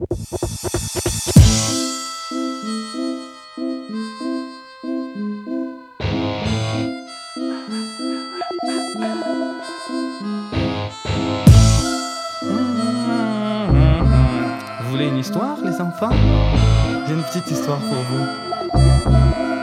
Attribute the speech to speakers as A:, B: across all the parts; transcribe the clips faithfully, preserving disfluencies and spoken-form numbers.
A: Vous voulez une histoire, les enfants? J'ai une petite histoire pour vous.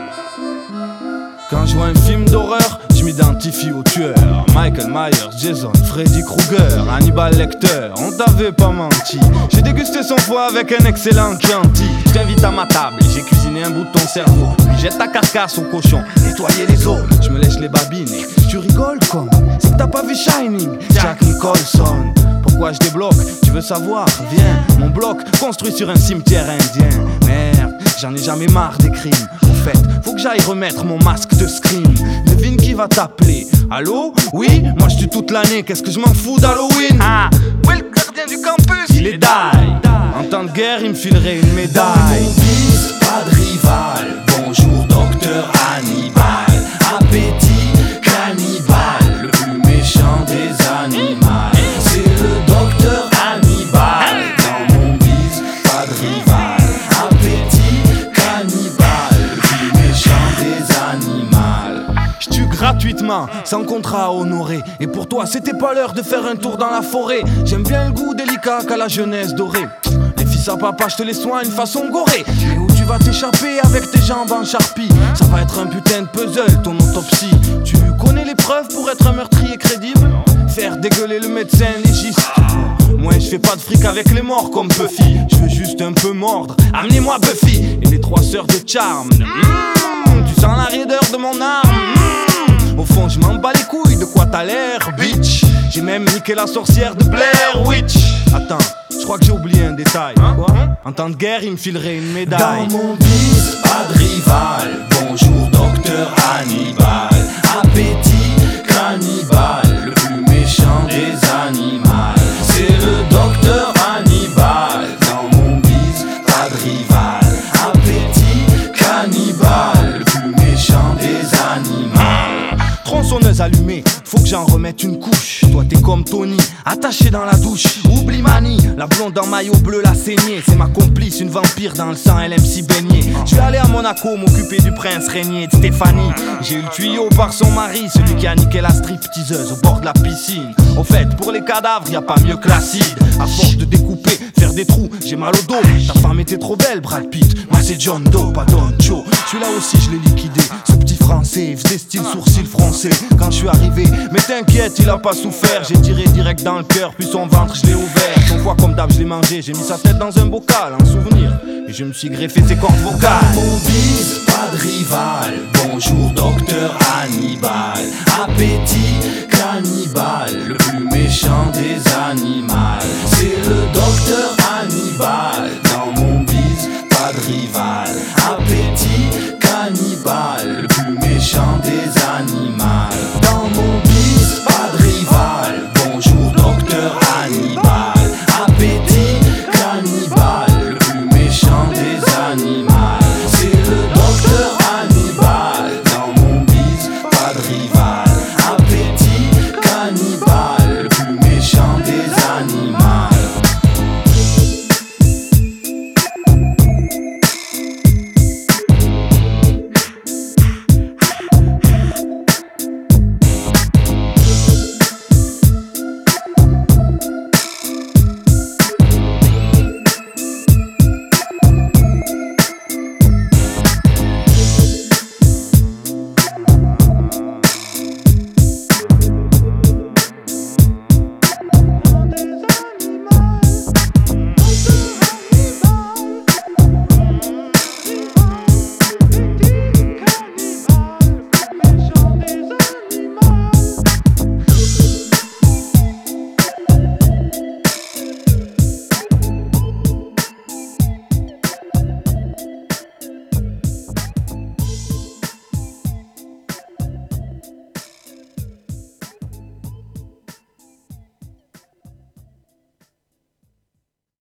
A: Quand je vois un film d'horreur, je m'identifie au tueur. Michael Myers, Jason, Freddy Krueger, Hannibal Lecter, on t'avait pas menti. J'ai dégusté son foie avec un excellent Chianti. Je t'invite à ma table, j'ai cuisiné un bout de ton cerveau. Puis jette ta carcasse au cochon, nettoyer les os. Je me lèche les babines et tu rigoles comme si t'as pas vu Shining, Jack Nicholson. Pourquoi je débloque? Tu veux savoir? Viens, mon bloc construit sur un cimetière indien. Merde, j'en ai jamais marre des crimes. Au fait, faut que j'aille remettre mon masque de scream. Devine qui va t'appeler? Allô? Oui? Moi je tue toute l'année, qu'est-ce que je m'en fous d'Halloween? Ah, où est le gardien du campus? Il est die. En temps de guerre, il me filerait une médaille.
B: Dans mon fils, pas de rival. Bonjour docteur Hannibal. Appétit cannibale, le plus méchant des animaux. C'est le docteur Hannibal. Dans mon bise, pas de rival. Appétit cannibale, le plus méchant des animaux.
A: Je tue gratuitement, sans contrat à honorer. Et pour toi, c'était pas l'heure de faire un tour dans la forêt. J'aime bien le goût délicat qu'a la jeunesse dorée. Les fils à papa, je te les soigne façon gorée. Mais où tu vas t'échapper avec tes jambes en charpie? Ça va être un putain de puzzle, ton autopsie. Tu connais les preuves pour être un meurtrier crédible? Faire dégueuler le médecin légiste. Moi je fais pas de fric avec les morts comme Buffy. Je veux juste un peu mordre, amenez-moi Buffy et les trois sœurs de Charme. Mmh, tu sens la raideur de mon arme. Mmh, au fond je m'en bats les couilles de quoi t'as l'air, bitch. J'ai même niqué la sorcière de Blair Witch. Attends, je crois que j'ai oublié un détail. Quoi? En temps de guerre il me filerait une médaille.
B: Dans mon bise, pas de rival. Bonjour docteur Hannibal. Appétit cannibale, le plus méchant des animaux. C'est le docteur Hannibal. Dans mon bise, pas de rival. Appétit cannibale, le plus méchant des animaux.
A: Tronçonneuse allumée, faut que j'en remette une couche. Toi t'es comme Tony, attaché dans la douche. Oublie Mani, la blonde en maillot bleu, la saignée. C'est ma complice, une vampire dans le sang, elle aime si baigner. Je vais aller à Monaco m'occuper du prince régnier de Stéphanie. J'ai eu le tuyau par son mari, celui qui a niqué la stripteaseuse au bord de la piscine. Au fait, pour les cadavres, y a pas mieux que l'acide. À force de découper, faire des trous, j'ai mal au dos. Ta femme était trop belle, Brad Pitt. Moi c'est John Doe, pas Don Joe. Celui-là aussi je l'ai liquidé. Ce petit français faisait style sourcil français quand je suis arrivé. Mais t'inquiète, il a pas souffert. J'ai tiré direct dans le cœur, puis son ventre je l'ai ouvert. Son foie comme d'hab je l'ai mangé. J'ai mis sa tête dans un bocal, en souvenir. Et je me suis greffé ses cordes vocales.
B: Dans mon bise, pas de rival. Bonjour docteur Hannibal. Appétit cannibale, le plus méchant des animaux. C'est le docteur